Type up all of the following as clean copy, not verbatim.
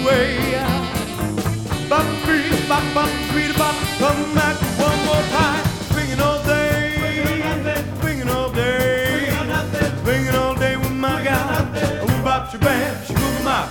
way. Bop, free, bop, bop, free, bop, come back one more time. Swinging all day, swinging all day, swinging all day with my gal. Woo bop, shabam, shoo my.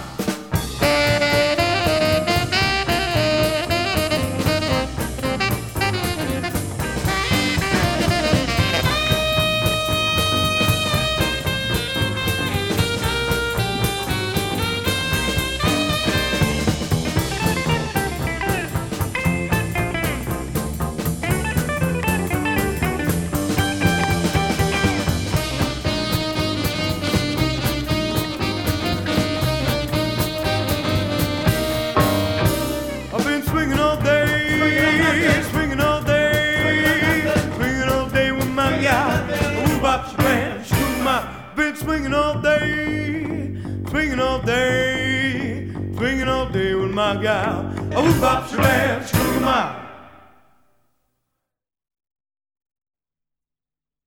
Swinging all day, swinging all day, swinging all day with my gal. Woo bop, shabam, shoo my. Been swinging all day, swinging all day, swinging all day with my gal. Woo bop, shabam, shoo my.